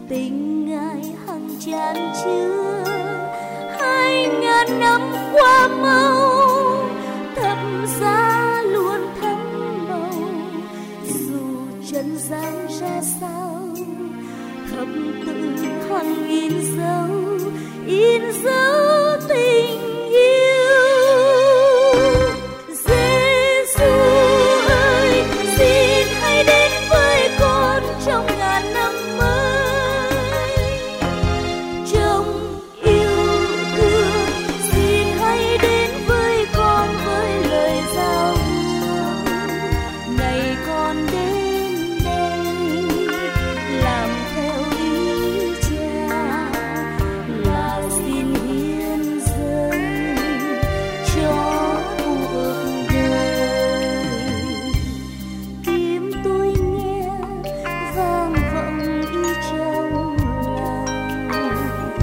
tình ngài hằng chan chứa. 2000 năm qua mau, thập giá luôn thắm màu. Dù trần gian ra sao, thập tự hằng in dấu tình yêu. Giêsu ơi, xin hãy đến với con trong ngàn năm mới. Trong yêu thương, xin hãy đến với con với lời giao ước. Này con đến đây, làm theo ý Cha, là xin hiến dâng cho cuộc đời. Tim tôi nghe vang vọng ý trong lòng.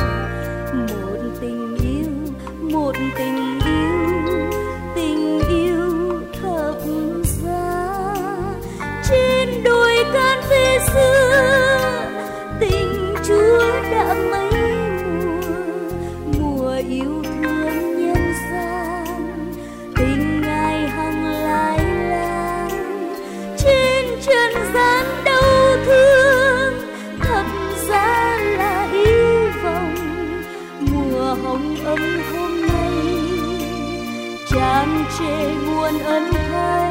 Một tình yêu thập giá. Trên đồi can phê xưa, tình Chúa đã mấy mùa yêu thương nhân gian. Tình ngài hằng lai lang trên trần gian đau thương. Thập giá là hy vọng, mùa hồng ấm hôm nay tràn trề muôn ân thay.